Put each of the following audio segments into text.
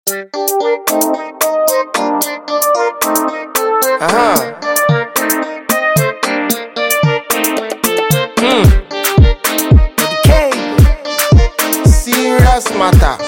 Okay. Serious matter.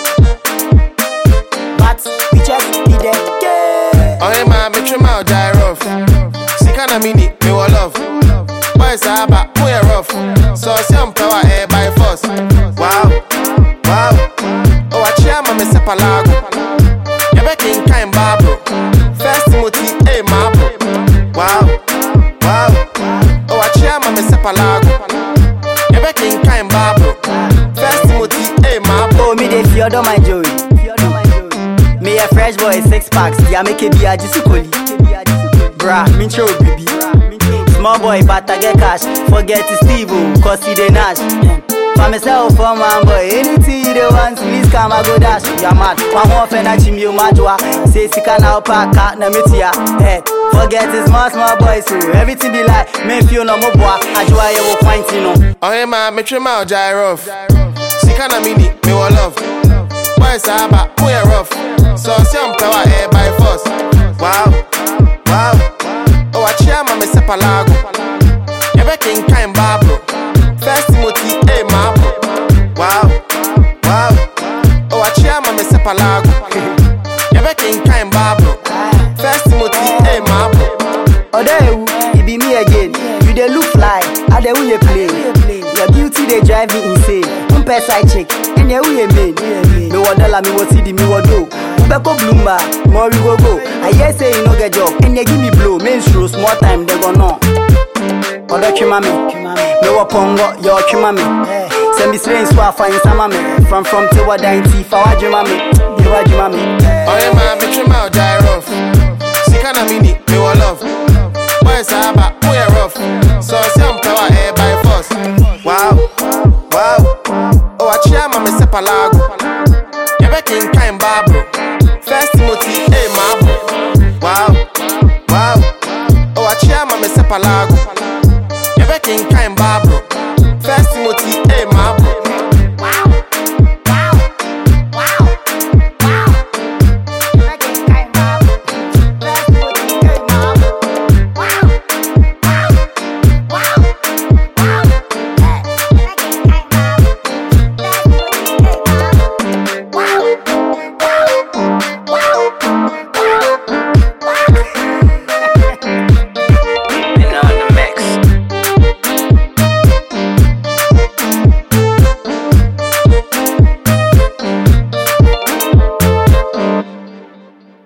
But we just be there. Yeah. Oh, hey, man, me trim out die rough. See, kind of mini, me will love. Boys are back, we are rough. So, some power air by force. Wow, wow. Oh, I cheer, me sepalago. You're making kind barbro. First Timothy, hey, marble. Wow, wow. Oh, I cheer, me sepalago. You're making kind barbro. First Timothy, hey, marble. Oh, me dey fear do my joy. Me a fresh boy, 6 packs. Yeah, make it be a jisukoli. Bra, me show baby. Small boy, but I get cash. Forget to Steve, cause he dey nash. For myself, for my boy, anything you dey want, please come and go dash. Yeah, mad. One more fena chim you madwa. Say sika now pack out na metia. Hey, forget it's small boy, so everything be like me feel no more boy. Ajwa you will point you know. Oh, hey, man, me trim out die rough. See, kind of mini, me will love. Boys are back, we are rough. So, some power air by force. Wow, wow. Oh, I cheer, me sepalago. You're making kind barbro. First Timothy, hey, marble. Wow, wow. Oh, I cheer, me sepalago. You're making kind barbro. First Timothy, hey, marble. Oh, there it be me again. You dey look fly, I dey who you play. Your beauty they drive me insane. Umpe side chick, and who you mean? Me wa dollar, me wa CD, me wa do. Ubeko Bloomba, more we go. I hear say you no get job, and you give me blow. Menstrual, small time they go no. Odo chima me wa pongo, yo chima me. Send me strange so I find some me. From Tiwa 90, for wajima me, you wajima me.